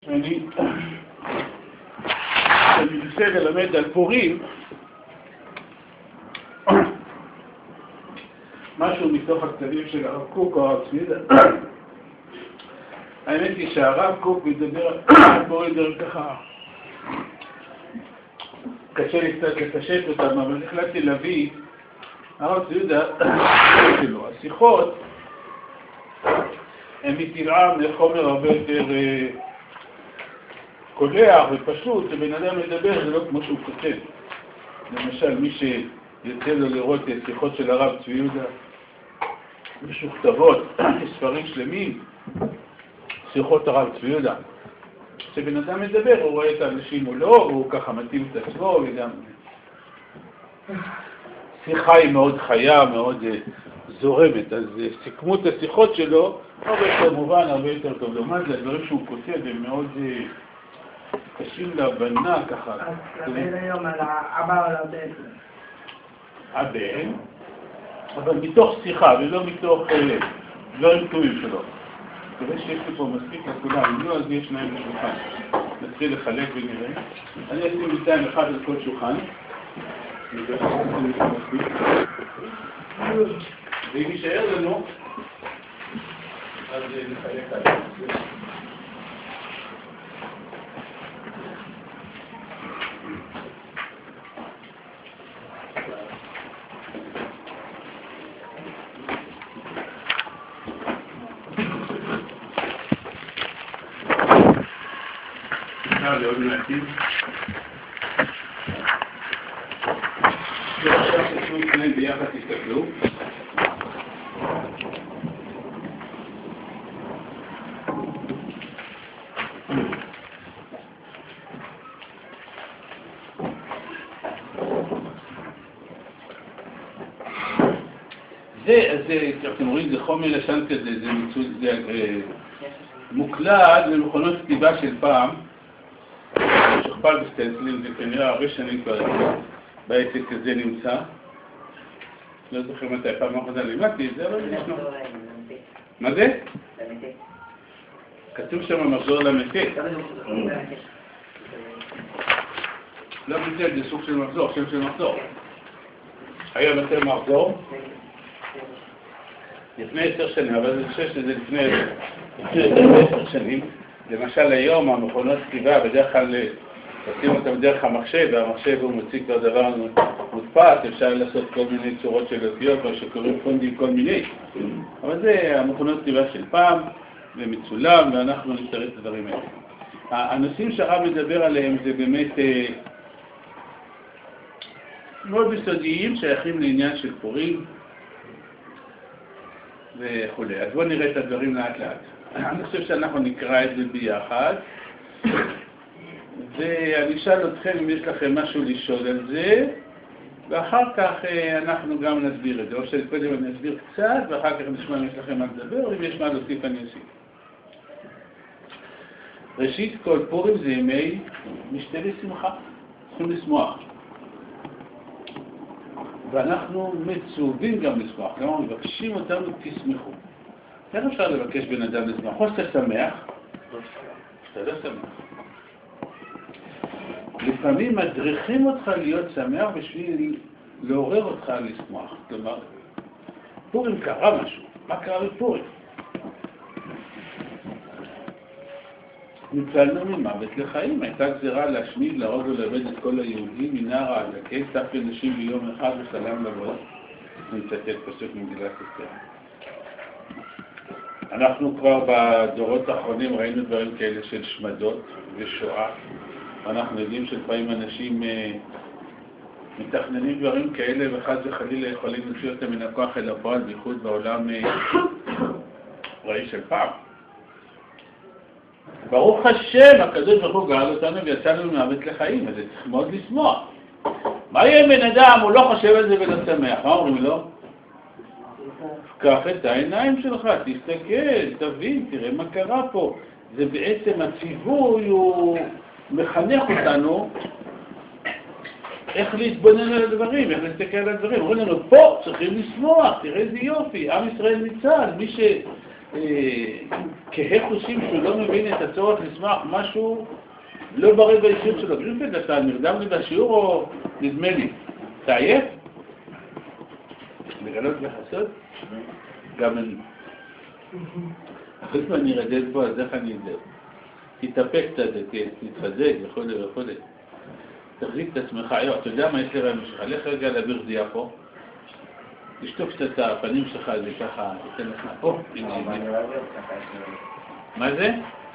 אני מנסה ללמד על פורים משהו מתוך הכתבים של הרב קוק או הרב צבי. האמת היא שהרב קוק מדבר על פורים דרך ככה קשה לי קצת לפשט אותם, אבל החלטתי להביא הרב צבי שלו. השיחות הן מטבעם לחומר הרבה יותר קולח ופשוט, שבן אדם מדבר זה לא כמו שהוא כותב. למשל, מי שיוצא לו לראות את שיחות של הרב צבי יהודה משוכתבות, ספרים שלמים, שיחות הרב צבי יהודה. כשבן אדם מדבר, הוא רואה את האנשים מולו, והוא ככה מתאים את עצמו, וגם שיחה היא מאוד חיה, מאוד זורמת, אז סיכמו את השיחות שלו, הרבה יותר מובן, הרבה יותר טוב. לעומת הדברים שהוא כותב, הם מאוד קשים להבנה ככה. אז נדבר היום על האבא או על הבן. הבן, אבל מתוך שיחה ולא מתוך דברים טובים שלו. כדי שיש לי פה מספיק לכולם, אם לא, אז יש להם בשולחן. נתחיל לחלק ונראה. אני אשים בינתיים אחד על כל שולחן. ואם יישאר לנו, אז נחלק עליו. לעוד מעטים. ועכשיו תשמעו כאן ביחד תסתכלו. אתם רואים, זה חומר לשן כזה, זה מוקלד במכונות כתיבה של פעם. שכפל בסטנסילים, זה כנראה הרבה שנים כבר בעסק הזה נמצא. לא זוכר מתי פעם אחת לימדתי את זה, אבל זה ישנו. מה זה? כתוב שם מחזור למתה. לא מתה, זה סוג של מחזור, שם של מחזור. היה מתי מחזור? לפני 10 שנים, אבל אני חושב שזה לפני 10 שנים. למשל היום המכונות כתיבה בדרך כלל עושים אותם דרך המחשב, והמחשב הוא מוציא כבר דבר מודפס, אפשר לעשות כל מיני צורות של אותיות, מה שקוראים פונדים כל מיני. אבל זה המכונות כתיבה של פעם, ומצולם, ואנחנו נשתרץ את הדברים האלה. הנושאים שהרב מדבר עליהם זה באמת מאוד יסודיים, שייכים לעניין של פורים וכו'. אז בואו נראה את הדברים לאט לאט. אני חושב שאנחנו נקרא את זה ביחד, ואני אשאל אתכם אם יש לכם משהו לשאול על זה, ואחר כך אנחנו גם נסביר את זה. או שקודם אני אסביר קצת, ואחר כך נשמע אם יש לכם מה לדבר, ואם יש מה להוסיף אני אוסיף. ראשית כל, פורים זה ימי משתה ושמחה, צריכים לשמוח. ואנחנו מצווים גם לשמוח, כלומר מבקשים אותנו תשמחו. איך אפשר לבקש בן אדם לשמח? או שאתה שמח, אתה לא שמח. לפעמים מדריכים אותך להיות שמח בשביל לעורר אותך לשמוח. כלומר, פורים קרה משהו. מה קרה בפורים? ניצלנו ממוות לחיים. הייתה גזירה להשמיד, להרוג ולאבד את כל היהודים מנער עד לקץ, סף לנשים ביום אחד וחלם לבוא. נצטט פסוק ממגילת אסתר. אנחנו כבר בדורות האחרונים ראינו דברים כאלה של שמדות ושואה. אנחנו יודעים שלפעמים אנשים מתכננים דברים כאלה וחד וחלילה יכולים להוציא אותם מן הכוח אל הפועל, בייחוד בעולם ראי של פעם. ברוך השם, הקדוש ברוך הוא גאל אותנו ויצאנו ממוות לחיים, אז זה צריך מאוד לשמוח. מה יהיה בן אדם? הוא לא חושב על זה ולא שמח. מה אומרים לו? קח את העיניים שלך, תסתכל, תבין, תראה מה קרה פה. זה בעצם הציווי, הוא מחנך אותנו איך להתבונן על הדברים, איך להסתכל על הדברים. אומרים לנו, פה צריכים לשמוח, תראה איזה יופי, עם ישראל ניצל, מי כהה חושים שהוא לא מבין את הצורך לשמוח, משהו לא בריא באישיות שלו. גרינפלד, אתה נרדם לי בשיעור או נדמה לי? אתה עייף? לגלות וחסות? גם אני. אחרי זמן אני ארדד בו, אז איך אני אדע? תתאפק קצת, תתחזק וכו' וכו'. תחזיק את עצמך. אתה יודע מה יש לרעיון שלך? לך רגע להעביר שדיעה פה. תשטוף קצת את הפנים שלך, זה ככה, תתן לך פה. מה זה?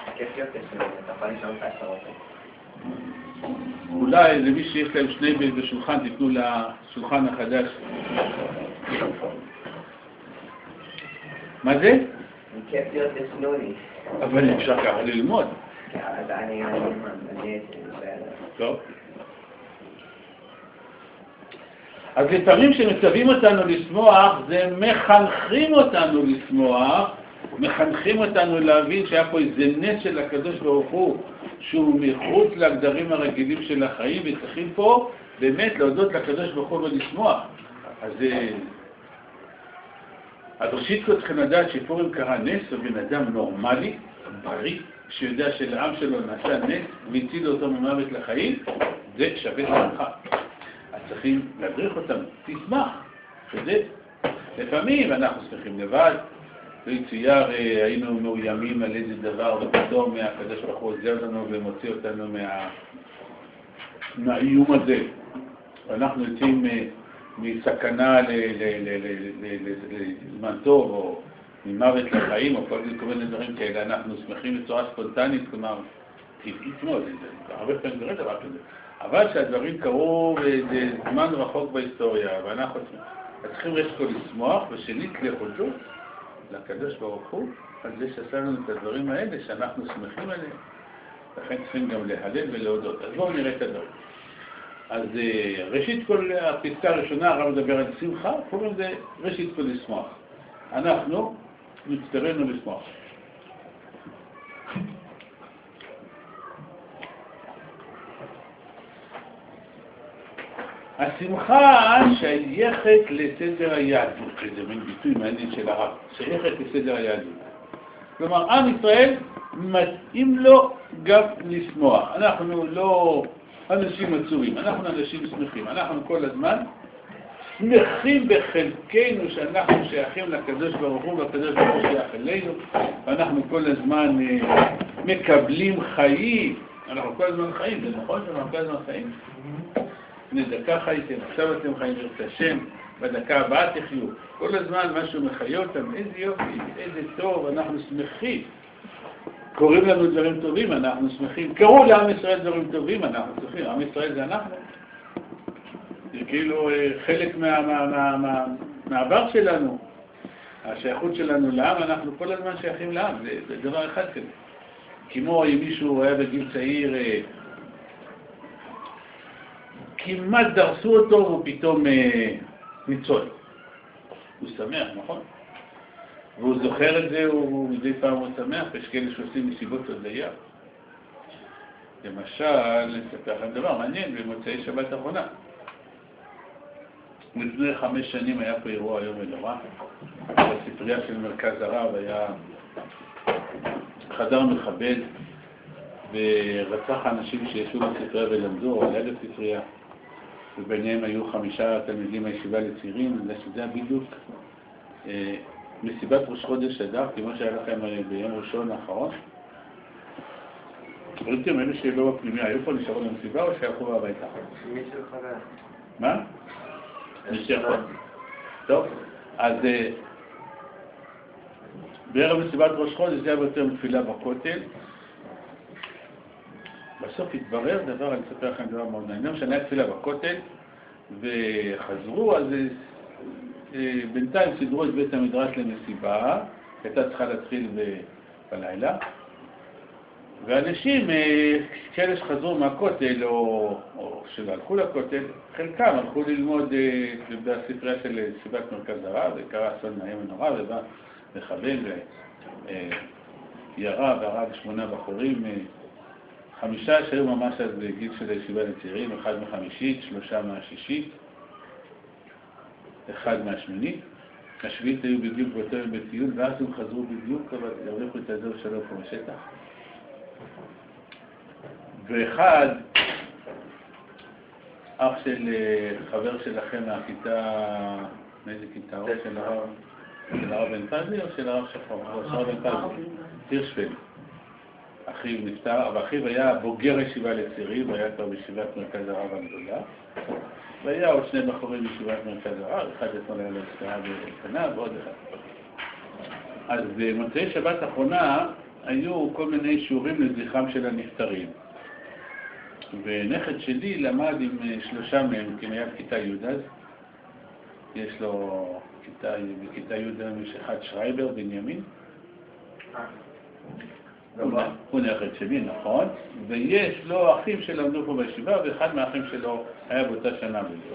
אולי למי שיש להם שני בית בשולחן, תיתנו לשולחן החדש. מה זה? כיף להיות אצנוני. אבל אפשר ככה ללמוד. אז אני טוב. אז לפעמים שמצווים אותנו לשמוח, זה מחנכים אותנו לשמוח, מחנכים אותנו להבין שהיה פה איזה נס של הקדוש ברוך הוא, שהוא מחוץ להגדרים הרגילים של החיים, וצריכים פה באמת להודות לקדוש ברוך הוא ולשמוח. אז ראשית כל צריכים לדעת שפורים קרה נס, הוא בן אדם נורמלי, בריא, שיודע שלעם שלו נעשה נס, והציל אותו ממוות לחיים, זה שווה שמחה. אז צריכים להדריך אותם, תשמח, שזה. לפעמים אנחנו שמחים לבד, ויצויר היינו מאוימים על איזה דבר, ופתאום הקדוש ברוך הוא עוזר לנו ומוציא אותנו מהאיום הזה. ואנחנו יוצאים מסכנה לזמן טוב, או ממוות לחיים, או כל מיני דברים כאלה. אנחנו שמחים בצורה ספונטנית, כלומר, טבעית מאוד, הרבה פעמים קורה דבר כזה. אבל שהדברים קרו בזמן רחוק בהיסטוריה, ואנחנו צריכים ראשית כל לשמוח, ושנית לחודות לקדוש ברוך הוא, על זה שעשה לנו את הדברים האלה, שאנחנו שמחים עליהם. לכן צריכים גם להלל ולהודות. אז בואו נראה את הדברים. אז ראשית כל הפסקה הראשונה, הרב מדבר על שמחה, קוראים לזה ראשית כל לשמוח. אנחנו מצטרנו לשמוח. השמחה שייכת לסדר היהדות, זה מין ביטוי מעניין של הרב, שייכת לסדר היהדות. כלומר, עם ישראל מתאים לו גם לשמוח. אנחנו לא אנשים עצובים, אנחנו אנשים שמחים. אנחנו כל הזמן שמחים בחלקנו שאנחנו שייכים לקדוש ברוך הוא, והקדוש ברוך הוא שייך אלינו, ואנחנו כל הזמן מקבלים חיים. אנחנו כל הזמן חיים, זה נכון שאנחנו כל הזמן חיים? לפני דקה חייתם, עכשיו אתם חיים ברצת השם, בדקה הבאה תחיו. כל הזמן משהו מחיה אותם, איזה יופי, איזה טוב, אנחנו שמחים. קוראים לנו דברים טובים, אנחנו שמחים. קראו לעם ישראל דברים טובים, אנחנו שמחים. עם ישראל זה אנחנו. זה כאילו חלק מהעבר שלנו. השייכות שלנו לעם, אנחנו כל הזמן שייכים לעם, זה דבר אחד כזה. כמו אם מישהו היה בגיל צעיר, כמעט דרסו אותו והוא פתאום ניצול. הוא שמח, נכון? והוא זוכר את זה, הוא מדי פעם הוא שמח, יש כאלה שעושים מסיבות הודיה. למשל, נספר לכם דבר מעניין, במוצאי שבת האחרונה. לפני 5 שנים היה פה אירוע יום ונורא. בספרייה של מרכז הרב היה חדר מחבל, ורצח אנשים שישבו בספרייה ולמדו, על יד הספרייה. וביניהם היו 5 תלמידים מהישיבה לצעירים, שזה היה בדיוק מסיבת ראש חודש אדר, כמו שהיה לכם ביום ראשון האחרון. ראיתם אלה שלא בפנימיה, היו פה נשארו למסיבה או שהלכו הביתה? מישהו חבר. מה? מישהו חבר. טוב, אז בערב מסיבת ראש חודש זה היה ביותר מתפילה בכותל. בסוף התברר דבר, אני אספר לכם דבר מאוד מעניין, שאני היה תפילה בכותל וחזרו, אז בינתיים סידרו את בית המדרש למסיבה, הייתה צריכה להתחיל בלילה, ואנשים, כאלה שחזרו מהכותל או שהלכו לכותל, חלקם הלכו ללמוד בספרייה של ישיבת מרכז הרב, וקרה אסון נעים ונורא, ובא מחבל וירה והרג 8 בחורים, 5 שהיו ממש אז בגיל של הישיבה לצעירים, 1 מ-5, 3 מה-6, 1 מה-8. השביעית היו בדיוק באותו יום בטיול, ואז הם חזרו בדיוק, אבל הרוויחו את הדור שלו פה בשטח. ואחד, אח של חבר שלכם מהכיתה, מאיזה כיתה? או של הרב בן פזי או של הרב שחור? של הרב בן פזי, הירשפלד. אחיו נפטר, אבל אחיו היה בוגר ישיבה לצעירים, היה כבר בישיבת מרכז הרב הגדולה. והיה עוד שני בחורים בישיבת מרכז הרב, אחד אתמול היה להזכרה בקנה ועוד אחד. אז במוצאי שבת האחרונה היו כל מיני שיעורים לזכרם של הנפטרים. ונכד שלי למד עם 3 מהם, כי היה בכיתה י' אז. יש לו בכיתה י' יש אחד שרייבר, בנימין. הוא נכד שלי, נכון. ויש לו אחים שלמדו פה בישיבה, ואחד מהאחים שלו היה באותה שנה בדיוק.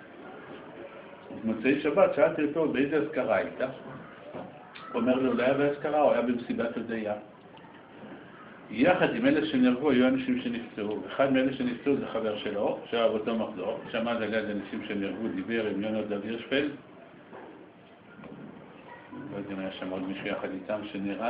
במוצאי שבת שאלתי אותו באיזה אזכרה הייתה. הוא אומר לו, לא היה באזכרה, הוא היה במסיבת הודיה. יחד עם אלה שנהרגו היו אנשים שנפצעו. אחד מאלה שנפצעו זה חבר שלו, שהיה באותו מחזור, שמע על יד אנשים שנהרגו, דיבר עם יונתן הירשפלד. לא יודע אם היה שם עוד מישהו יחד איתם שנהרג.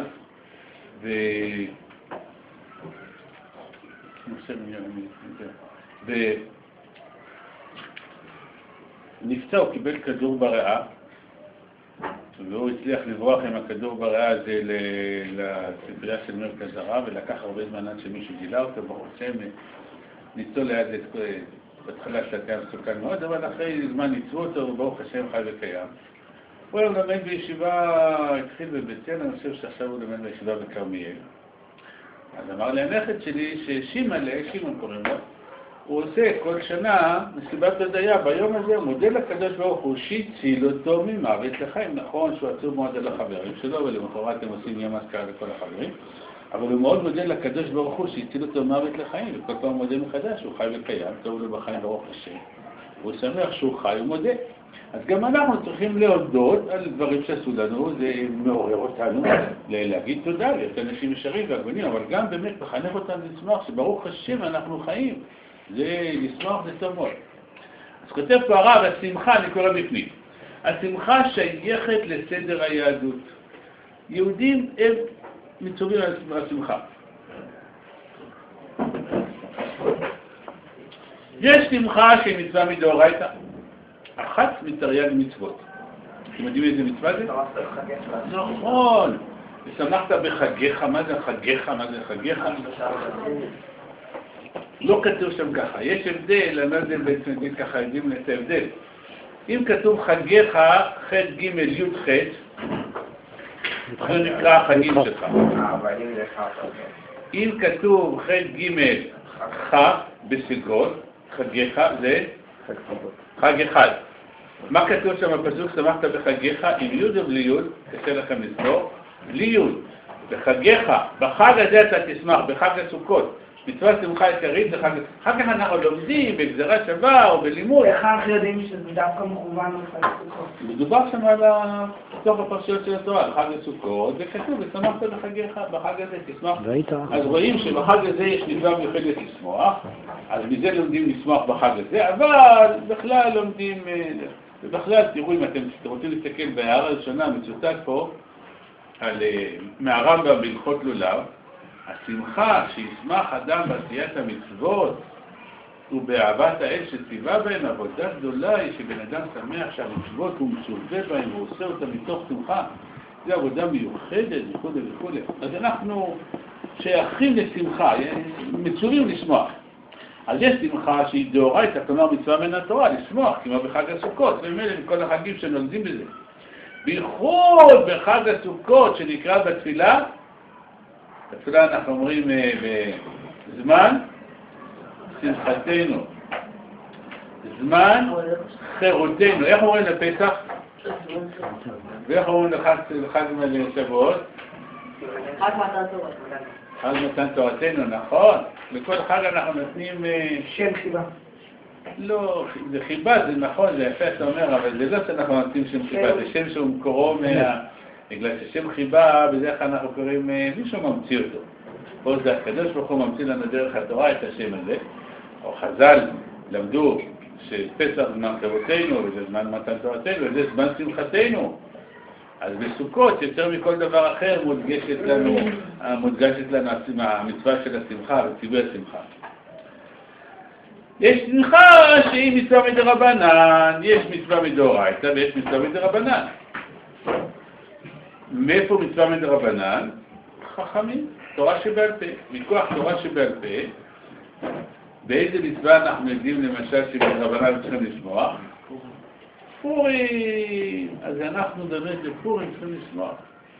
ונפצע, הוא קיבל כדור בריאה, והוא הצליח לברוח עם הכדור בריאה הזה לספרייה של מרכז הרב, ולקח הרבה זמן עד שמישהו גילה אותו, ברוך השם, ניסו ליד את בהתחלה שאתה מסוכן מאוד, אבל אחרי זמן ניסו אותו, וברוך השם חי וקיים. הוא היום למד בישיבה, התחיל בבית אל, אני חושב שעכשיו הוא למד בישיבה בכרמיאל. אז אמר לי הנכד שלי שמעון קוראים לו, הוא עושה כל שנה מסיבת הודיה, ביום הזה הוא מודה לקדוש ברוך הוא שהציל אותו ממוות לחיים. נכון שהוא עצוב מאוד על החברים שלו, ולמחרת הם עושים יום אזכרה לכל החברים, אבל הוא מאוד מודה לקדוש ברוך הוא שהציל אותו ממוות לחיים, וכל פעם מודה מחדש, הוא חי וקיים, טוב לו בחיים ברוך השם. הוא שמח שהוא חי ומודה. אז גם אנחנו צריכים להודות על דברים שעשו לנו, זה מעורר אותנו להגיד תודה, להיות אנשים ישרים והגונים, אבל גם באמת לחנך אותנו לשמוח שברוך השם אנחנו חיים. זה לשמוח זה טוב מאוד. אז כותב פה הרב, השמחה, אני קורא בפנים. השמחה שייכת לסדר היהדות. יהודים הם מצווים על השמחה. יש שמחה שהיא מצווה מדאורייתא. אחת מתרי"ג מצוות. אתם יודעים איזה מצווה זה? נכון. ושמחת בחגיך. מה זה חגיך? מה זה חגיך? לא כתוב שם ככה. יש הבדל, אני לא יודע בעצם נגיד ככה, יודעים את ההבדל. אם כתוב חגיך, ח' ג' י' ח', זה נקרא החגים שלך. אם כתוב ח' ג' ח' בסגות, חגיך זה חג אחד. מה כתוב שם בפסוק שמחת בחגיך? עם י' או בלי י'? קשה לכם לזכור. בלי י'. בחגיך, בחג הזה אתה תשמח, בחג הסוכות. מצוות שמחה עיקרית זה חג... אחר כך אנחנו לומדים בגזרה שווה או בלימוד. איך אנחנו יודעים שזה דווקא מכוון לחג הסוכות? מדובר שם על תוך הפרשיות של התורה, חג הסוכות, וכתוב, ושמחת בחגיך, בחג הזה תשמח. אז רואים שבחג הזה יש מצווה מיוחדת לשמוח, אז מזה לומדים לשמוח בחג הזה, אבל בכלל לומדים, ובכלל תראו אם אתם רוצים להסתכל בהערה הראשונה, מצוטט פה, מהרמב"ם בהלכות לולב, השמחה שישמח אדם בעשיית המצוות ובאהבת האל שציווה בהם, עבודה גדולה היא שבן אדם שמח שהמצוות הוא מצווה בהם ועושה אותה מתוך שמחה. זו עבודה מיוחדת וכו' וכו'. אז אנחנו שייכים לשמחה, מצווים לשמוח. אז יש שמחה שהיא דאורייתא, כלומר מצווה מן התורה, לשמוח, כמו בחג הסוכות, וממילא מכל החגים שנולדים בזה. בייחוד בחג הסוכות שנקרא בתפילה, בתפילה אנחנו אומרים בזמן שמחתנו, זמן חירותנו. איך אומרים לפסח? ואיך אומרים לחג שבועות? חג מתן תורה. חג מתן תורתנו, נכון. לכל חג אנחנו נותנים שם חיבה. לא, זה חיבה, זה נכון, זה יפה אתה אומר, אבל זה לא שאנחנו נותנים שם חיבה, זה שם שהוא מקורו בגלל ששם חיבה, בדרך כלל אנחנו קוראים מישהו ממציא אותו. פה זה הקדוש ברוך הוא ממציא לנו דרך התורה את השם הזה, או חז"ל למדו שפסח זמן חירותנו, וזה זמן מתן תורתנו, וזה זמן שמחתנו. אז בסוכות, יותר מכל דבר אחר, מודגשת לנו המצווה של השמחה וציווי השמחה. יש שמחה שהיא מצווה מדרבנן, יש מצווה מדאורייתא ויש מצווה מדרבנן. מאיפה מצווה מדרבנן? חכמים, תורה שבעל פה. מכוח תורה שבעל פה, באיזה מצווה אנחנו יודעים למשל שמדרבנן צריכים לשמוח? פורים. אז אנחנו באמת לפורים צריכים לשמוח.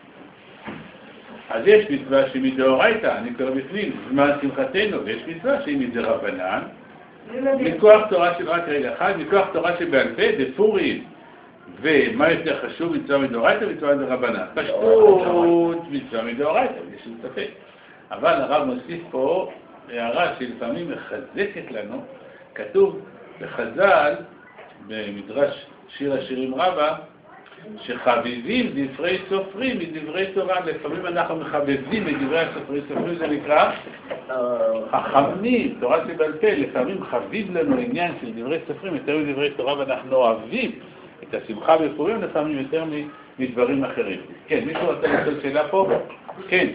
אז יש מצווה שהיא מדאורייתא, אני קורא בפנים, זמן שמחתנו, ויש מצווה שהיא מדרבנן, מכוח תורה של רק רגע אחד, מכוח תורה שבעל פה, בפורים. ומה יותר חשוב, מצווה מדאורייתא ומצווה מדרבנן? פשטות, מצווה מדאורייתא, יש לי ספק. אבל הרב מוסיף פה הערה שלפעמים מחזקת לנו, כתוב בחז"ל, במדרש שיר השירים רבה, שחביבים דברי סופרים מדברי תורה. לפעמים אנחנו מחבבים את דברי הסופרים, סופרים זה נקרא חכמים, תורה שבעל פה. לפעמים חביב לנו עניין של דברי סופרים יותר מדברי תורה, ואנחנו אוהבים את השמחה בפורים לפעמים יותר מדברים אחרים. כן, מישהו רוצה לשאול שאלה פה? כן.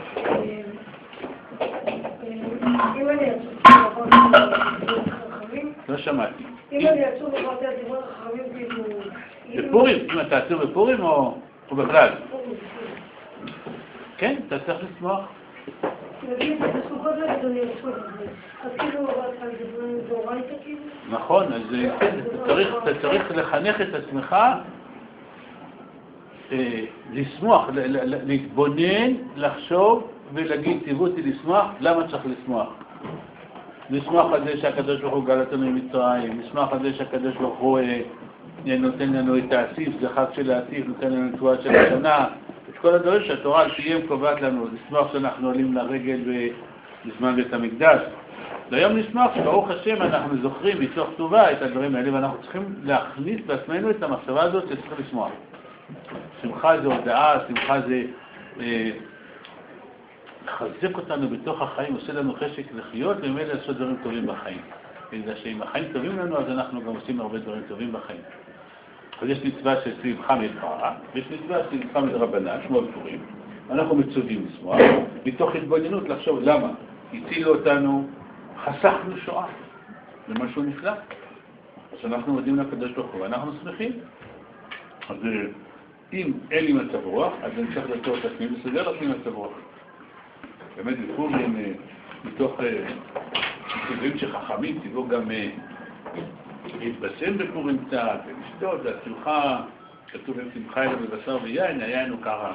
אם אני אצור חכמים? לא שמעתי. אם אני אצור לבטא דברי חכמים כאילו... בפורים? אם אתה עצור בפורים או בכלל? כן, אתה צריך לשמוח. נגיד, בסוכות נגיד אני אצור את זה. אז כאילו על דברים דאורייתא כאילו? נכון, אז כן, אתה צריך לחנך את עצמך לשמוח, להתבונן, לחשוב ולהגיד, תראו אותי לשמוח. למה צריך לשמוח? לשמוח על זה שהקדוש ברוך הוא גאל אותנו ממצרים, לשמוח על זה שהקדוש ברוך הוא נותן לנו את האסיף, זה חג של האסיף, נותן לנו תשועה של השנה, את כל הדברים שהתורה על פיהם קובעת לנו, לשמוח שאנחנו עולים לרגל בזמן בית המקדש. והיום נשמח שברוך השם אנחנו זוכרים מתוך טובה את הדברים האלה, ואנחנו צריכים להכניס בעצמנו את המחשבה הזאת שצריך לשמוח. שמחה זה הודעה, שמחה זה לחזק אותנו בתוך החיים, עושה לנו חשק לחיות, וממילא לעשות דברים טובים בחיים. בגלל שאם החיים טובים לנו, אז אנחנו גם עושים הרבה דברים טובים בחיים. אז יש מצווה של שמחה מדברה, ויש מצווה של שמחה מדרבנן, שמו בפורים. אנחנו מצווים לשמוח, מתוך התבוננות לחשוב למה. הצילו אותנו, חסכנו שואה, זה משהו נפלא. אז אנחנו מודים לקדוש ברוך הוא, ואנחנו שמחים. אז אם אין לי מצב רוח, אז אני צריך לעצור את עצמי וסדר לעצמי מצב רוח. באמת בפורים, מתוך מצווים שחכמים, ציוו גם להתבשם בפורים קצת, ולשתות, והשמחה, כתוב עם שמחה אלא בבשר ויין, היין הוא ככה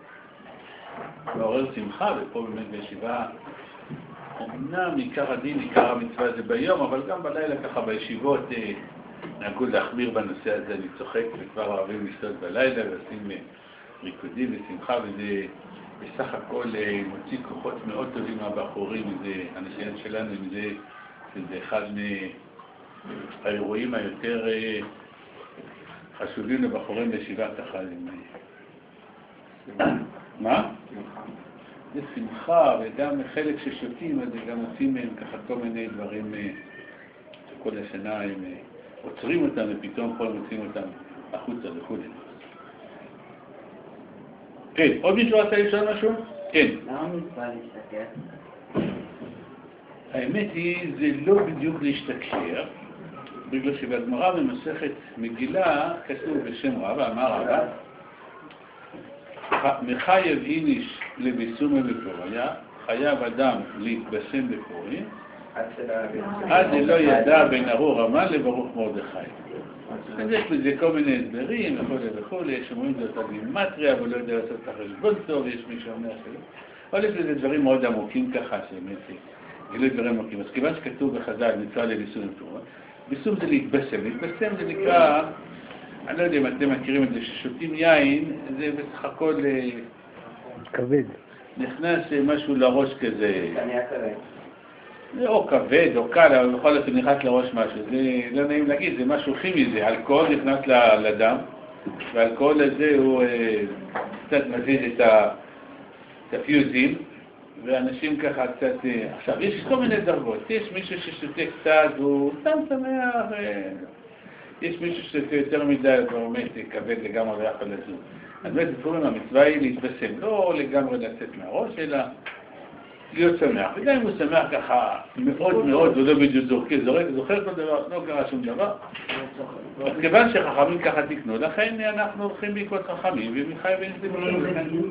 מעורר שמחה, ופה באמת בישיבה, אמנם עיקר הדין, עיקר המצווה זה ביום, אבל גם בלילה ככה בישיבות נהגו להחמיר בנושא הזה, אני צוחק וכבר אוהבים לשתות בלילה ועושים ריקודים ושמחה, וזה בסך הכל מוציא כוחות מאוד טובים מהבחורים, זה אנשים שלנו, זה אחד מהאירועים היותר חשובים לבחורים בישיבת החיים. מה? זה שמחה, וגם חלק ששותים, אז גם עושים מהם ככה כל מיני דברים שכל השנה הם עוצרים אותם ופתאום פה מוצאים אותם החוצה וכו'. כן, עוד מישהו רצה לשאול משהו? כן. למה מצווה להשתכר? האמת היא, זה לא בדיוק להשתכר, בגלל שבגמרא במסכת מגילה כתוב בשם רבא, אמר רבא, מחייב איניש לביסום בפוריה, חייב אדם להתבשם בפורים, עד לא ידע בין ארור המן לברוך מרדכי. אז יש בזה כל מיני הסברים וכו', יש אומרים זה אותה גימטריה, אבל לא יודע לעשות את החשבון טוב, יש מי שאומר שלא. אבל יש בזה דברים מאוד עמוקים ככה, שבאמת גילו דברים עמוקים. אז כיוון שכתוב בחז"ל מצווה לביסום בפוריה, ביסום זה להתבשם. להתבשם זה נקרא, אני לא יודע אם אתם מכירים את זה, ששותים יין, זה בסך הכל כבד. נכנס משהו לראש כזה. או כבד או קל, אבל בכל זאת נכנס לראש משהו. זה לא נעים להגיד, זה משהו כימי, זה אלכוהול נכנס לדם, והאלכוהול הזה הוא קצת מזיז את הפיוזים, ואנשים ככה קצת... עכשיו, יש כל מיני דרגות. יש מישהו ששותה קצת, הוא סתם שמח, יש מישהו ששותה יותר מדי, ובאמת כבד לגמרי ויכול לזוז. אז באמת בפורים המצווה היא להתבשם, לא לגמרי לצאת מהראש, אלא להיות שמח. וגם אם הוא שמח ככה מאוד מאוד, ולא בדיוק זוכר כל דבר, לא קרה שום דבר. אז כיוון שחכמים ככה תקנו, לכן אנחנו הולכים בעקבות חכמים, ומחי ונזים.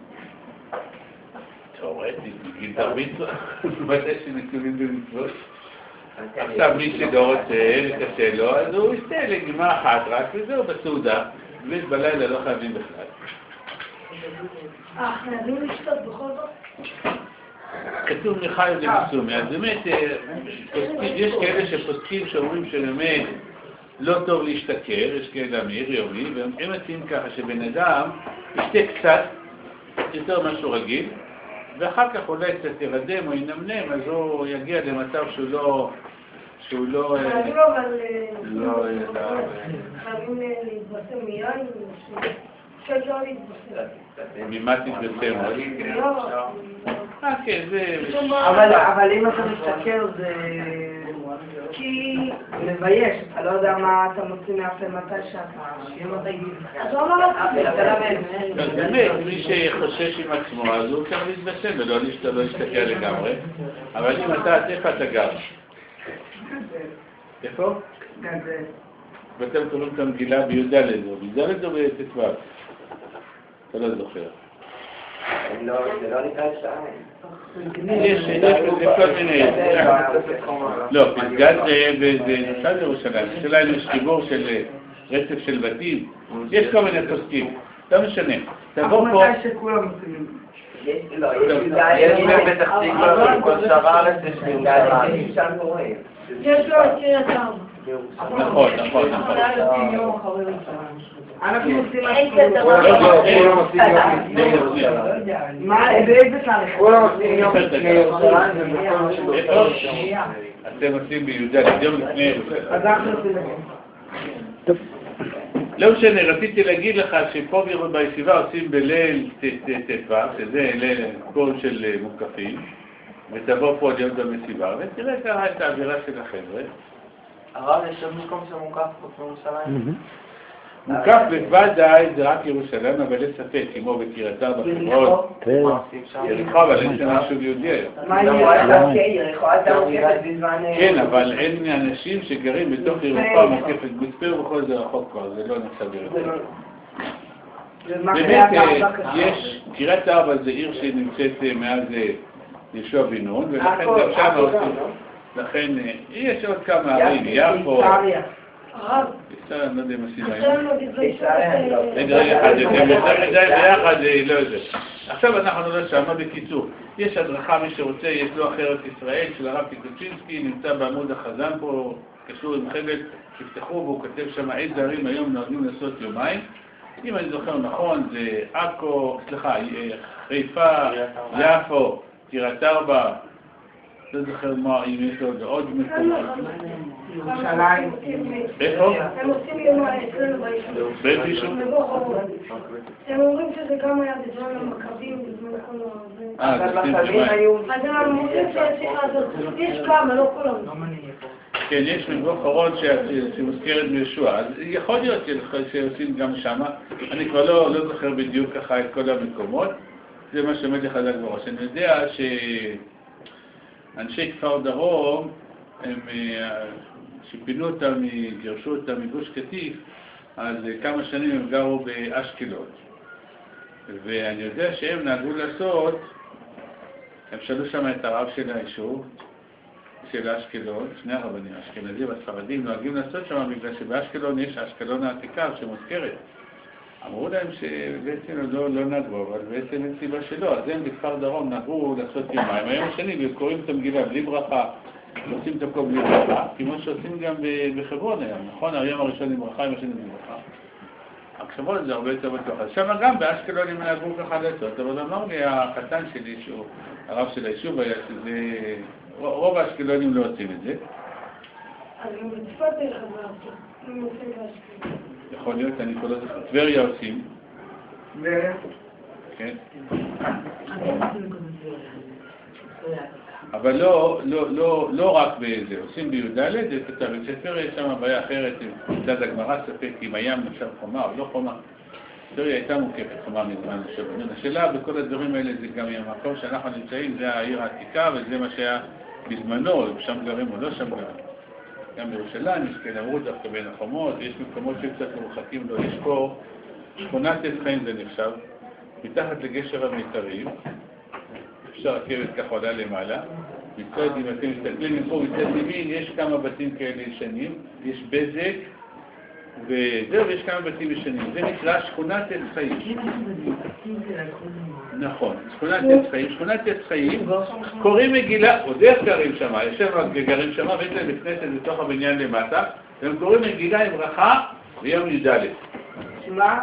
תאורטית, בגיל תרבית, בתי שנקלולים במצוות. עכשיו מי שלא רוצה, קשה לו, אז הוא יסתה לגמה אחת רק, וזהו בסעודה, ובלילה לא חייבים בכלל. חייבים לשתות בכל זאת? כתוב מחי ובסומי, אז באמת, יש כאלה שפוסקים שאומרים שבאמת לא טוב להשתכר, יש כאלה אמיר, יומי, והם מציעים ככה שבן אדם ישתה קצת יותר משהו רגיל, ואחר כך אולי קצת ירדם או ינמנם, אז הוא יגיע למצב שהוא לא... חייבים להתבשם מיין, שאפשר להתבשם. ממה תתבשם? כן, זה... אבל אם אתה משתכר זה... כי מבייש, אתה לא יודע מה אתה מוציא מהפה מתי שאתה... אם אתה יגיד... אז הוא אמר אז באמת, מי שחושש עם עצמו, אז הוא צריך להתבשם ולא להשתכר לגמרי. אבל אם אתה, איפה אתה גר? איפה? ואתם קוראים את המגילה בי"ד או בי"ד או בט"ו? אתה לא זוכר. זה לא נקרא שתיים. יש כל מיני... לא, פסגת זה נוסד לירושלים. בירושלים יש חיבור של רצף של בתים. יש כל מיני פוסקים. לא משנה. תבוא פה... מתי שכולם עושים. יש בפתח תקווה בכל שאר הארץ, יש בירושלים. יש לו את קריית ארבע. נכון. אנחנו עושים מה, באיזה תאריך? כולם עושים יום לפני ירושלים ובכל שבכל שבוע. אתם עושים בי"ד, יום לפני ירושלים. אז אנחנו עושים את זה. לא משנה, רציתי להגיד לך שפה בישיבה עושים בליל ט"ו, שזה ליל קול של מוקפים, ותבוא פה להיות במסיבה, ותראה ככה את האווירה של החבר'ה. הרב, יש עוד מקום שמוקף בירושלים? מוקף בוודאי זה רק ירושלים, אבל יש ספק, כמו בקריית ארבע בחברון. יריחו, אבל אין שם משהו יהודי היום. מה יריחו? אתה מוקפת בזמן... כן, אבל אין אנשים שגרים בתוך יריחו מוקפת גוספר וכל זה רחוק כבר, זה לא נחשב יריחו. באמת, יש, קריית ארבע זה עיר שנמצאת מאז יהושע בן נון, ולכן גם שם עושים, לכן יש עוד כמה ערים, יפו, הרב, אני לא יודע אם עושים עכשיו היום. לא דברי ביחד, לא יודע. עכשיו אנחנו לא שם, בקיצור, יש הדרכה, מי שרוצה, יש לו אחרת ישראל של הרב טיקוצינסקי, נמצא בעמוד החזן פה, קשור עם חבל, תפתחו והוא כותב שם איזה ערים היום נוהגים לעשות יומיים. אם אני זוכר נכון, זה עכו, סליחה, חיפה, יפו, קריית ארבע, לא זוכר מה, אם יש עוד מקומות. ירושלים. איפה? הם עושים יום אצלנו ביישוב. באיזה יישוב? הם אומרים שזה גם היה בזמן המכבים, בזמן כל ה... זה כן, אז הם אומרים שיש כמה, לא כולם. כן, יש מבוא חורון שמוזכרת בישוע, אז יכול להיות שעושים גם שמה. אני כבר לא זוכר בדיוק ככה את כל המקומות, זה מה שעומד לך חזק בראש. אני יודע שאנשי כפר דרום, שפינו אותם, גירשו אותם מגוש קטיף, אז כמה שנים הם גרו באשקלון. ואני יודע שהם נהגו לעשות, הם שאלו שם את הרב של היישוב, של אשקלון, שני הרבנים, אשכנזים והספרדים, נוהגים לעשות שם בגלל שבאשקלון יש אשקלון העתיקה שמוזכרת. אמרו להם שבעצם לא נהגו, אבל בעצם אין סיבה שלא. אז הם בכפר דרום נהגו לעשות יומיים. היום השני, וקוראים את המגילה בלי ברכה, עושים את הכל בלי ברכה, כמו שעושים גם בחברון היום, נכון? היום הראשון עם ברכה, עם השני בלי ברכה. הקשבות זה הרבה יותר בטוח. אז שם גם באשקלון הם נהגו ככה לעשות, אבל אמר לי הקטן שלי, שהוא הרב של היישוב היה, שזה... רוב האשקלונים לא עושים את זה. אז הם בצפת דרך המערכת, הם עושים באשקלון. יכול להיות, אני כל הזמן. טבריה עושים. כן. אבל לא רק בזה, עושים בי"ד, בטבריה יש שם בעיה אחרת, מצד הגמרא ספק אם הים נחשב חומה או לא חומה. היסטוריה הייתה מוקפת חומה מזמן לשבנון. השאלה בכל הדברים האלה זה גם המקום שאנחנו נמצאים, זה העיר העתיקה וזה מה שהיה בזמנו, שם גרים או לא שם גרים. גם בירושלים יש כאלה אמרו דווקא בין החומות, יש מקומות שקצת מרוחקים לו, יש פה שכונת עץ חיים זה נחשב, מתחת לגשר המיתרים, אפשר רכבת ככה עולה למעלה, מצד אם אתם מסתכלים מפה מצד ימין, יש כמה בתים כאלה ישנים, יש בזק, וזהו, יש כמה בתים ישנים. זה נקרא שכונת עץ חיים. נכון, שכונת עץ חיים. שכונת עץ חיים, קוראים מגילה, עוד איך גרים שם, יושב גרים שם, ויש להם בית כנסת בתוך הבניין למטה, והם קוראים מגילה עם ברכה ביום י"ד. שמה?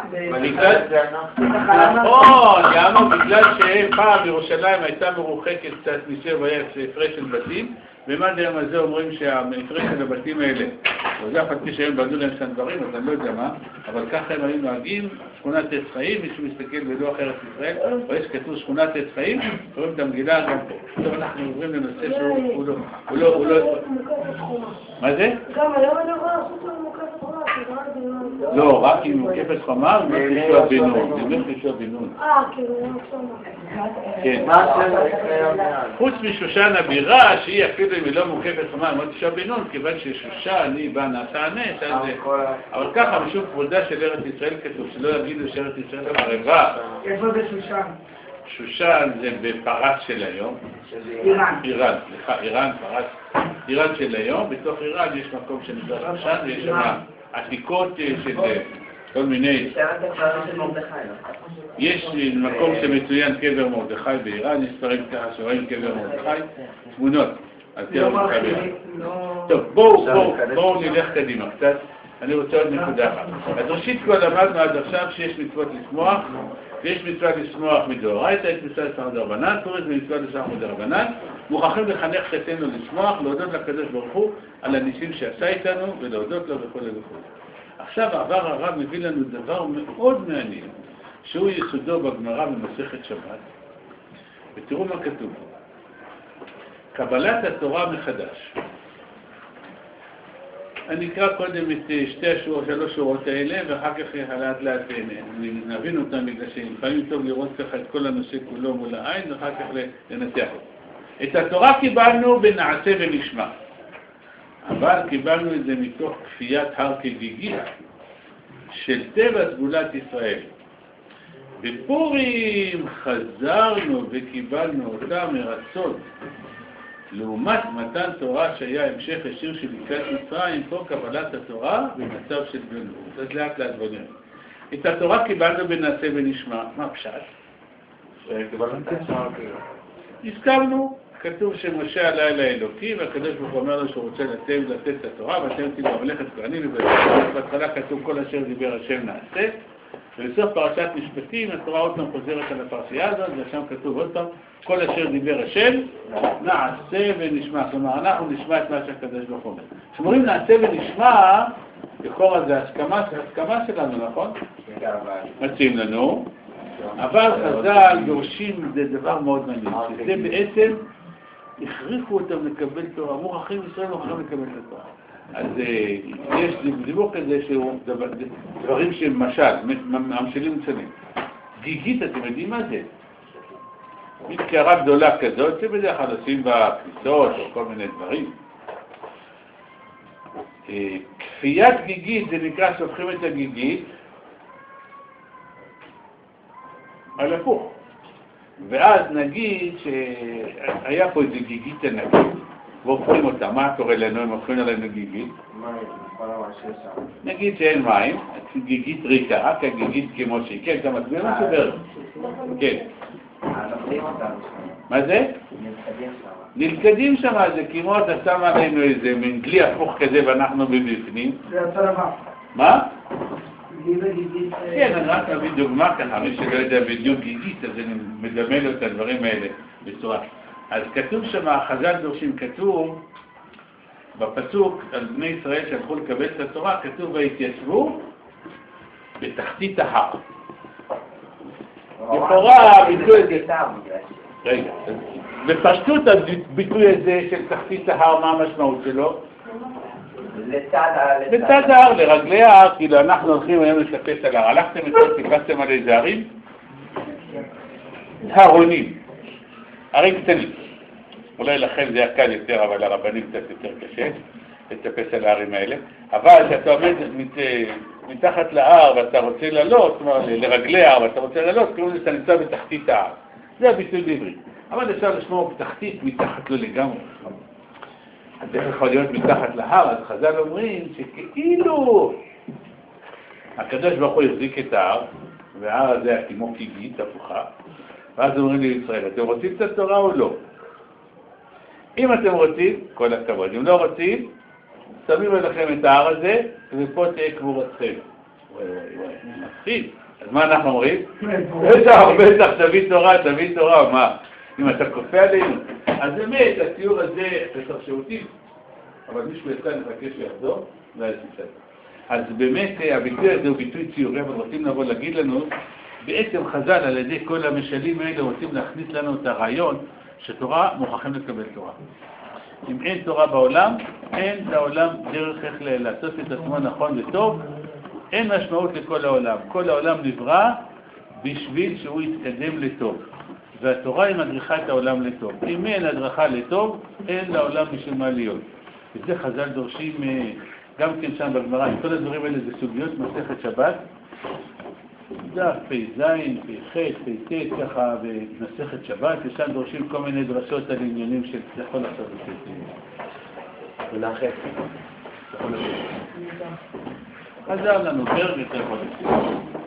נכון, למה? בגלל שפעם ירושלים הייתה מרוחקת קצת משם, והיה הפרש של בתים, ומד היום הזה אומרים שההפרש של הבתים האלה, וזה אף על פי שהם בנו להם שם דברים, אז אני לא יודע מה, אבל ככה הם היו נוהגים, שכונת עץ חיים, מישהו מסתכל בלוח ארץ ישראל, ויש כתוב שכונת עץ חיים, רואים את המגילה גם פה. טוב, אנחנו עוברים לנושא שהוא לא... מה זה? גם היום אני יכולה לעשות לנו מוקפת חומה, לא, רק אם מוקפת חומה, הוא אומר ישוע בן נון. זה אומר ישוע בן נון. כאילו, כן. חוץ משושן הבירה, שהיא אפילו אם היא לא מוקפת חומה, אמרת ישוע בן נון, כיוון ששושן היא באה נעשה הנס, אבל ככה משום כבודה של ארץ ישראל כתוב, שלא יגידו שארץ ישראל חרבה. איפה זה שושן? שושן זה בפרס של היום. איראן. איראן, סליחה, איראן, פרס. איראן של היום, בתוך איראן יש מקום שנקרא שושן, ויש שם עתיקות של כל מיני... יש מקום שמצוין קבר מרדכי באיראן, יש ספרים ככה שרואים קבר מרדכי, תמונות על קבר מרדכי באיראן. טוב, בואו נלך קדימה קצת, אני רוצה עוד נקודה אחת. אז ראשית כל למדנו עד עכשיו שיש מצוות לשמוח, ויש מצוות לשמוח מדאורייתא, יש מצוות לשמוח מדרבנן, תורת ומצוות לשמוח מדרבנן, מוכרחים לחנך חטאנו לשמוח, להודות לקדוש ברוך הוא על הניסים שעשה איתנו ולהודות לו וכו' וכו'. עכשיו העבר הרב מביא לנו דבר מאוד מעניין, שהוא יסודו בגמרא במסכת שבת, ותראו מה כתוב. קבלת התורה מחדש. אני אקרא קודם את שלוש שורות האלה, ואחר כך לאט לאט נבין אותם, בגלל שלפעמים טוב לראות ככה את כל הנושא כולו מול העין, ואחר כך לנתח אותו. את התורה קיבלנו בנעשה ונשמע, אבל קיבלנו את זה מתוך כפיית הר כגיגית של טבע סגולת ישראל. בפורים חזרנו וקיבלנו אותה מרצון. לעומת מתן תורה שהיה המשך ישיר של יציאת מצרים, פה קבלת התורה במצב של גלות. אז לאט לאט בוא נראה. את התורה קיבלנו בנעשה ונשמע. מה פשט? הסכמנו, כתוב שמשה עלה אל האלוקי, והקדוש ברוך הוא אומר לו שהוא רוצה לתת את התורה, ואתם תהיו בממלכת כהנים ובהתחלה. בהתחלה כתוב כל אשר דיבר השם נעשה, ובסוף פרשת משפטים התורה עוד פעם חוזרת על הפרשייה הזאת, ושם כתוב עוד פעם כל אשר דיבר השם נעשה ונשמע. כלומר אנחנו נשמע את מה שהקדוש ברוך הוא אומר. כשאומרים נעשה ונשמע, לכאורה זה הסכמה שלנו, נכון? מציעים לנו, אבל חז"ל דורשים, זה דבר מאוד מעניין, שזה בעצם הכריחו אותם לקבל תורה, מוכרחים ישראל מוכרחים לקבל את התורה. אז יש דיבור כזה שהוא דברים שמשל, המשלים מצנים. גיגית, אתם יודעים מה זה? קערה גדולה כזאת, שבדרך כלל עושים בה כניסות או כל מיני דברים. כפיית גיגית, זה נקרא שהופכים את הגיגית על הפוך. ואז נגיד שהיה פה איזה גיגית ענקית, והופכים אותה. מה קורה לנו אם הופכים עלינו גיגית? נגיד שאין מים, גיגית ריקה, רק הגיגית כמו שהיא. כן, אתה מסביר מה סובר? כן. מה זה? נלכדים שם, זה כמו אתה שם עלינו איזה מין גלי הפוך כזה ואנחנו בבפנים. זה אותו דבר. מה? גיגית. כן, אני רק אביא דוגמה ככה, מי שלא יודע בדיוק גיגית, אז אני מדמה לו את הדברים האלה בצורה. אז כתוב שם, חז"ל דורשים, כתוב בפסוק על בני ישראל שהלכו לקבל את התורה, כתוב והתיישבו בתחתית ההר. לכאורה ביטוי הזה, רגע, בפשטות הביטוי הזה של תחתית ההר, מה המשמעות שלו? בצד ההר, לרגלי ההר, כאילו אנחנו הולכים היום לטפס על ההר, הלכתם וטיפסתם על איזה הרים? הרונים, הרים קטנים. אולי לכם זה היה קל יותר, אבל לרבנים קצת יותר קשה לטפס על ההרים האלה. אבל כשאתה עומד מתחת להר ואתה רוצה לעלות, כלומר לרגלי ההר ואתה רוצה לעלות, כאילו שאתה נמצא בתחתית ההר. זה הביטוי בעברית. אבל אפשר לשמוע בתחתית, מתחת לו לגמרי. אז איך יכול להיות מתחת להר? אז חז"ל אומרים שכאילו הקדוש ברוך הוא החזיק את ההר, וההר הזה היה כמו גיגית הפוכה, ואז אומרים לישראל, אתם רוצים את התורה או לא? אם אתם רוצים, כל הכבוד. אם לא רוצים, שמים עליכם את ההר הזה, ופה תהיה קבורתכם. וואי, מפחיד. אז מה אנחנו אומרים? בטח, תביא תורה, מה? אם אתה כופה עלינו. אז באמת, התיאור הזה, אתה שירותים, אבל מישהו יצא לבקש שיחזור, לא היה סיפר. אז באמת, הביטוי הזה הוא ביטוי ציורי, אבל רוצים לבוא להגיד לנו, בעצם חז"ל על ידי כל המשלים האלה רוצים להכניס לנו את הרעיון שתורה מוכרחים לקבל תורה. אם אין תורה בעולם, אין לעולם דרך איך לעשות את עצמו נכון וטוב, אין משמעות לכל העולם. כל העולם נברא בשביל שהוא יתקדם לטוב. והתורה היא מדריכה את העולם לטוב. אם אין הדרכה לטוב, אין לעולם משום מה להיות. וזה חז"ל דורשים גם כן שם בגמרא. כל הדברים האלה זה סוגיות מסכת שבת. דף פ"ז, פ"ח, פ"ט, ככה במסכת שבת, ושם דורשים כל מיני דרשות על עניינים של יכול לעשות את זה. ולאחר. חזר לנו פרק יותר חודשים.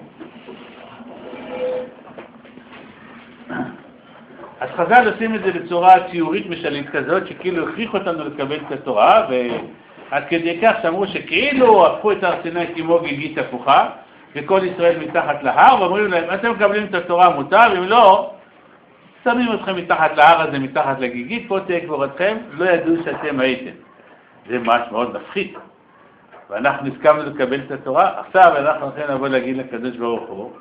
אז חז"ל עושים את זה בצורה ציורית משלית כזאת, שכאילו הכריח אותנו לקבל את התורה, ועד כדי כך שאמרו שכאילו הפכו את הר סיני כמו גיגית הפוכה, וכל ישראל מתחת להר, ואומרים להם, אתם מקבלים את התורה מותר, אם לא, שמים אתכם מתחת להר הזה, מתחת לגיגית, פה תהיה קבורתכם, לא ידעו שאתם הייתם. זה ממש מאוד מפחיד. ואנחנו הסכמנו לקבל את התורה, עכשיו אנחנו הולכים לבוא להגיד לקדוש ברוך הוא,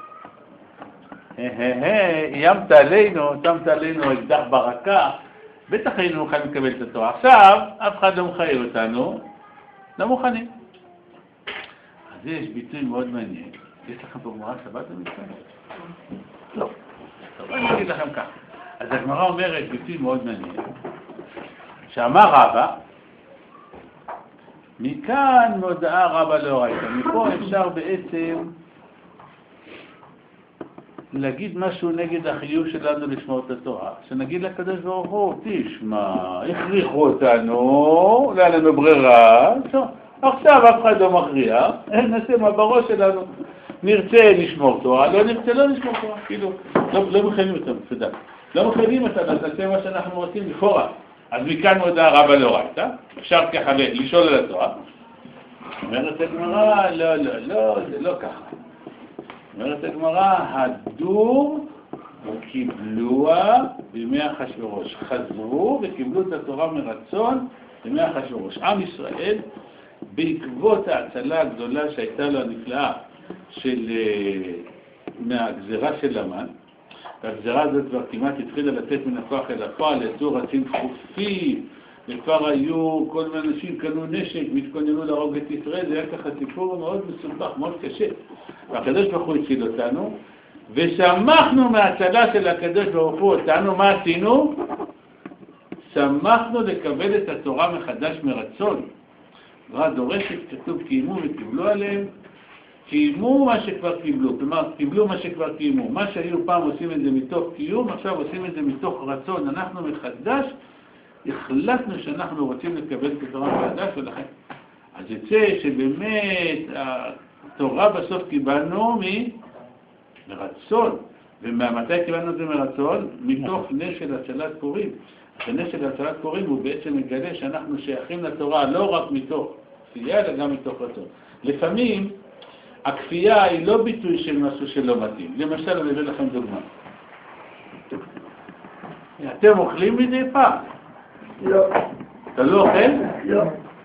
איימת עלינו, שמת עלינו אקדח ברקה, בטח היינו מוכנים לקבל את התורה. עכשיו, אף אחד לא מחייב אותנו, לא מוכנים. אז יש ביטוי מאוד מעניין. יש לכם פה גמרא שבת במצווה? לא. טוב, אני אגיד לכם ככה. אז הגמרא אומרת ביטוי מאוד מעניין, שאמר רבא, מכאן מודעה רבא לאורייתא. מפה אפשר בעצם להגיד משהו נגד החיוב שלנו לשמור את התורה, שנגיד לקדוש ברוך הוא, תשמע, הכריחו אותנו, לא היה לנו ברירה, עכשיו אף אחד לא מכריח, נעשה מה בראש שלנו, נרצה לשמור תורה, לא נרצה לא לשמור תורה, כאילו, לא מחייבים אותנו, תודה, לא מחייבים אותנו, אז נעשה מה שאנחנו רוצים לכאורה. אז מכאן מודעה רבא לאורייתא, אפשר ככה לשאול על התורה, אומרת הגמרא, לא, זה לא ככה. אומרת הגמרא, הדור קיבלוה בימי אחשוורוש. חזרו וקיבלו את התורה מרצון בימי אחשוורוש. עם ישראל, בעקבות ההצלה הגדולה שהייתה לו הנפלאה מהגזרה של המן, והגזרה הזאת כבר כמעט התחילה לתת מן הכוח אל הפועל, יצאו רצים דחופים, וכבר היו, כל מיני אנשים קנו נשק והתכוננו להרוג את ישראל, זה היה ככה סיפור מאוד מסובך, מאוד קשה. והקדוש ברוך הוא הציל אותנו, ושמחנו מההצלה של הקדוש ברוך הוא אותנו, מה עשינו? שמחנו לקבל את התורה מחדש מרצון. גמרא דורשת, כתוב קיימו וקיבלו עליהם, קיימו מה שכבר קיבלו, כלומר קיבלו מה שכבר קיימו. מה שהיו פעם עושים את זה מתוך קיום, עכשיו עושים את זה מתוך רצון. אנחנו מחדש החלטנו שאנחנו רוצים לקבל את התורה מחדש, ולכן אז יצא שבאמת התורה בסוף קיבלנו מרצון. ומתי קיבלנו את זה מרצון? מתוך נס של הצלת פורים. הנס של הצלת פורים הוא בעצם מגלה שאנחנו שייכים לתורה לא רק מתוך כפייה, אלא גם מתוך רצון. לפעמים הכפייה היא לא ביטוי של משהו שלא מתאים. למשל, אני אביא לכם דוגמה. אתם אוכלים מדי פעם? לא. אתה לא אוכל? לא.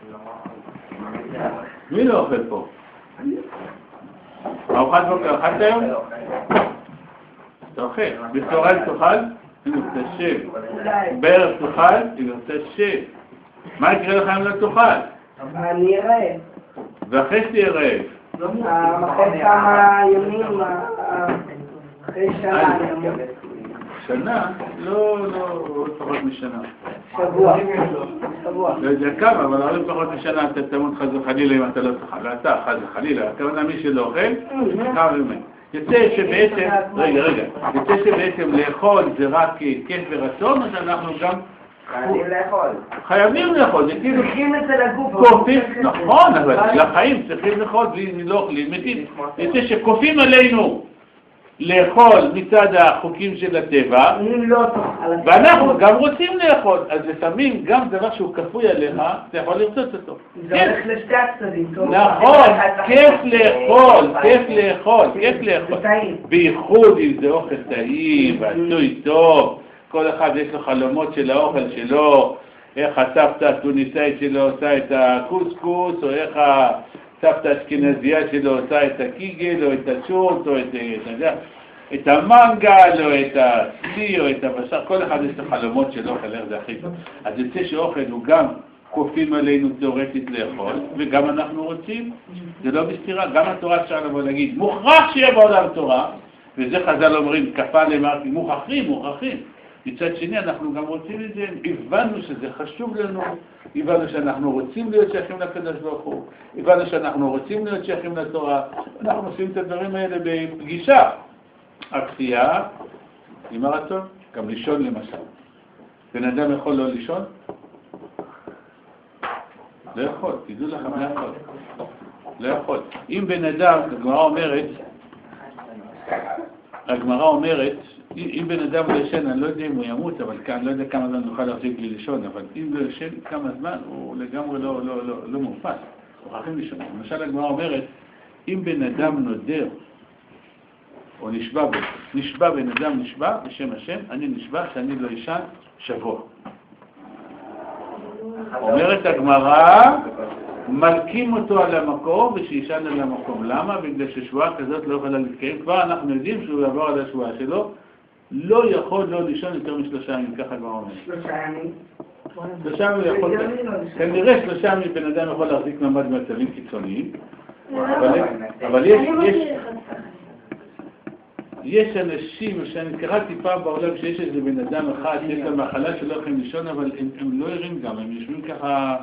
מי לא אוכל פה? ארוחת בוקר, אכלת היום? אתה אוכל. בצהריים תאכל? אם אתה שב. בערב תאכל? אם אתה שב. מה יקרה לך אם לא תאכל? אני אראה. ואחרי שתהיה רעב. אחרי כמה ימים, אחרי שנה אני אמור. שנה? לא, עוד פחות משנה. שבוע. לא יודע כמה, אבל הרבה פחות משנה אתה תמות חס וחלילה אם אתה לא תאכל. אתה חס וחלילה, הכוונה מי שלא אוכל, כמה ימים. יוצא שבעצם, יוצא שבעצם לאכול זה רק כיף ורצון, או שאנחנו גם חייבים לאכול, זה כאילו צריכים את זה לגוף. כופים, נכון, אבל לחיים צריכים לאכול בלי לא אוכלים, יוצא שכופים עלינו לאכול מצד החוקים של הטבע, ואנחנו גם רוצים לאכול, אז לפעמים גם דבר שהוא כפוי עליך, אתה יכול לרצות אותו. זה הולך לשתי הצדדים. נכון, כיף לאכול, כיף לאכול, כיף לאכול. בייחוד אם זה אוכל טעים, ועשוי טוב, כל אחד יש לו חלומות של האוכל שלו, איך הסבתא הטוניסאית שלו עושה את הקוסקוס, או איך הסבתא האשכנזייה שלו עושה את הקיגל, או את הצ'ורט, או את המנגל, או את הסלי, או את הבשר, כל אחד יש לו חלומות של אוכל, איך זה הכי טוב. אז יוצא שאוכל הוא גם כופים עלינו תיאורטית לאכול, וגם אנחנו רוצים, זה לא בסתירה, גם התורה אפשר לבוא להגיד, מוכרח שיהיה בעולם תורה, וזה חז"ל אומרים, כפה למרתי, מוכרחים. מצד שני, אנחנו גם רוצים את זה, הבנו שזה חשוב לנו, הבנו שאנחנו רוצים להיות שייכים לקדוש ברוך הוא, הבנו שאנחנו רוצים להיות שייכים לתורה, אנחנו עושים את הדברים האלה בפגישה. הכפייה, עם הרצון, גם לישון למשל. בן אדם יכול לא לישון? לא יכול, תדעו לכם, לא יכול. אם בן אדם, הגמרא אומרת, אם בן אדם לא ישן, אני לא יודע אם הוא ימות, אבל אני לא יודע כמה זמן נוכל להחזיק לי לישון, אבל אם לא ישן כמה זמן, הוא לגמרי לא מופס. מוכרחים לישון. למשל הגמרא אומרת, אם בן אדם נודר, או נשבע בן אדם נשבע בשם השם, אני נשבע שאני לא ישן שבוע. אומרת הגמרא, מלקים אותו על המקום ושישן על המקום. למה? בגלל ששבועה כזאת לא יכולה להתקיים. כבר אנחנו יודעים שהוא יעבור על השבועה שלו, לא יכול לא לישון יותר מ3 ימים, ככה כבר אומר. 3 ימים? 3 ימים הוא יכול, כנראה 3 ימים בן אדם יכול להחזיק ממד במצבים קיצוניים, אבל יש אנשים שאני קראתי פעם בעולם שיש איזה בן אדם אחד שיש לה מחלה שלא יכולים לישון, אבל הם לא ערים גם, הם יושבים ככה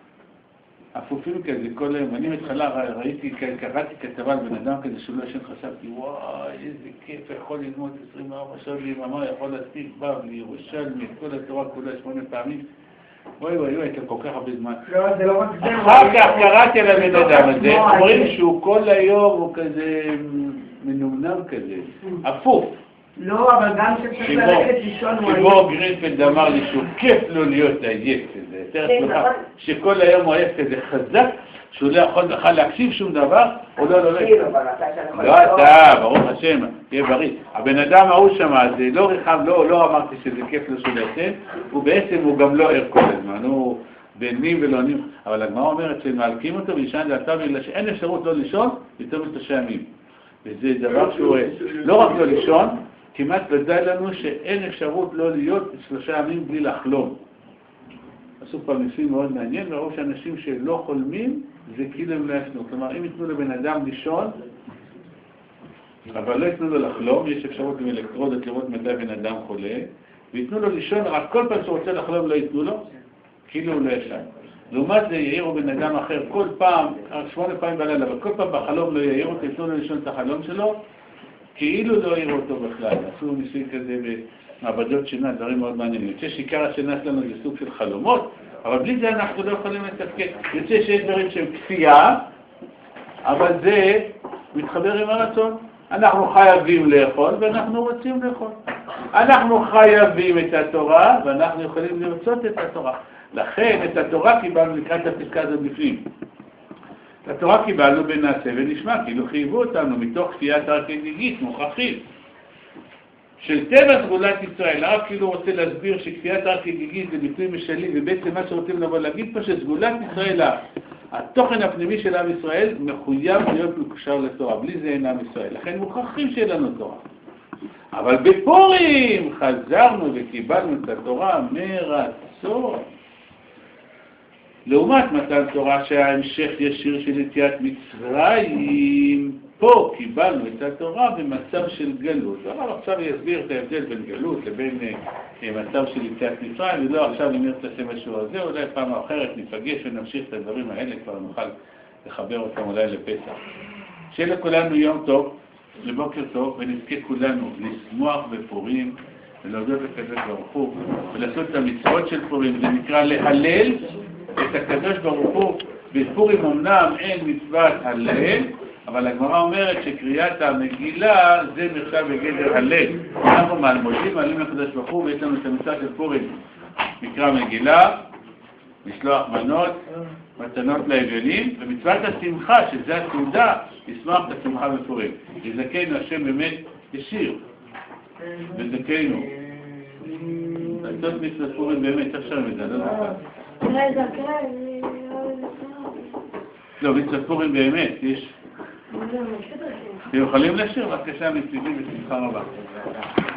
אפופים כזה כל היום. אני מתחלה קראתי כתבה על בן אדם כזה שהוא לא ישן, חשבתי וואי איזה כיף, יכול ללמוד 24 שעות ליממה, יכול להספיק בב לירושלמי, את כל התורה כולה 8 פעמים. וואי, הייתם כל כך הרבה זמן. לא, זה לא רק זה. אחר כך קראתי על הבן אדם הזה, אומרים שהוא כל היום הוא כזה מנומנם כזה, אפוף. לא, אבל גם שצריך ללכת לישון הוא עייף. כמו גרינפלד אמר לי שהוא כיף לו להיות עייף כזה, שכל היום הוא עייף כזה חזק, שהוא לא יכול להקשיב שום דבר, או לא. לא אתה, ברוך השם, תהיה בריא. הבן אדם ההוא שם, זה לא רחב, לא אמרתי שזה כיף לו שהוא ישן, ובעצם הוא גם לא ער כל הזמן, הוא בנים ולא עונים, אבל הגמרא אומרת שמעלקים אותו וישן דעתה בגלל שאין אפשרות לא לישון יותר מ3 ימים. וזה דבר שהוא לא רק לא לישון, כמעט ודאי לנו שאין אפשרות לא להיות 3 ימים בלי לחלום. עשו פעם ניסוי מאוד מעניין, וראו שאנשים שלא חולמים זה כאילו הם לא ישנו. כלומר, אם יתנו לבן אדם לישון, אבל לא יתנו לו לחלום, יש אפשרות עם אלקטרודות לראות מתי בן אדם חולה, ויתנו לו לישון, רק כל פעם שהוא רוצה לחלום לא יתנו לו, כאילו הוא לא ישן. לעומת זה יעירו בן אדם אחר כל פעם, 8 פעמים בלילה, אבל כל פעם בחלום לא יעירו, יתנו לו לישון את החלום שלו, כאילו לא יראו אותו בכלל. עשו ניסוי כזה במעבדות שינה, דברים מאוד מעניינים. יוצא שעיקר השינה שלנו זה סוג של חלומות, אבל בלי זה אנחנו לא יכולים לתפקד. יוצא שיש דברים שהם כפייה, אבל זה מתחבר עם הרצון. אנחנו חייבים לאכול ואנחנו רוצים לאכול. אנחנו חייבים את התורה ואנחנו יכולים לרצות את התורה. לכן את התורה קיבלנו לקראת הפסקה הזאת בפנים. את התורה קיבלנו בנעשה ונשמע, כאילו חייבו אותנו מתוך כפיית הר-כגיגית, מוכרחים. של טבע סגולת ישראל, הרב כאילו רוצה להסביר שכפיית הר-כגיגית זה ביטוי משלי, ובעצם מה שרוצים לבוא להגיד פה שסגולת ישראל, התוכן הפנימי של עם ישראל מחויב להיות מקושר לתורה, בלי זה אין עם ישראל, לכן מוכרחים שיהיה לנו תורה. אבל בפורים חזרנו וקיבלנו את התורה מרצון. לעומת מתן תורה שההמשך ישיר של יציאת מצרים, פה קיבלנו את התורה במצב של גלות. אבל עכשיו יסביר את ההבדל בין גלות לבין מצב של יציאת מצרים, ולא עכשיו אם נרצה משהו הזה, אולי פעם אחרת ניפגש ונמשיך את הדברים האלה, כבר נוכל לחבר אותם אולי לפסח. שיהיה לכולנו יום טוב, לבוקר טוב, ונזכה כולנו לשמוח בפורים, ולהודות לקדוש ברוך הוא, ולעשות את המצוות של פורים. זה נקרא להלל את הקדוש ברוך הוא. בפורים אמנם אין מצוות הלל, אבל הגמרא אומרת שקריאת המגילה זה נחשב בגדר הלל. אנחנו מודים מעלים לקדוש ברוך הוא, ויש לנו את המצווה של פורים. מקרא מגילה, משלוח מנות, מתנות לאביונים, ומצוות השמחה, שזה התעודה, לשמוח את השמחה בפורים. יזכנו השם באמת ישיר, וזכנו. לעשות מצוות פורים באמת, אפשר מזה, לא נכון. לא, מצוות פורים באמת, יש. אתם יכולים לשיר, בבקשה, מצידי בשמחה רבה.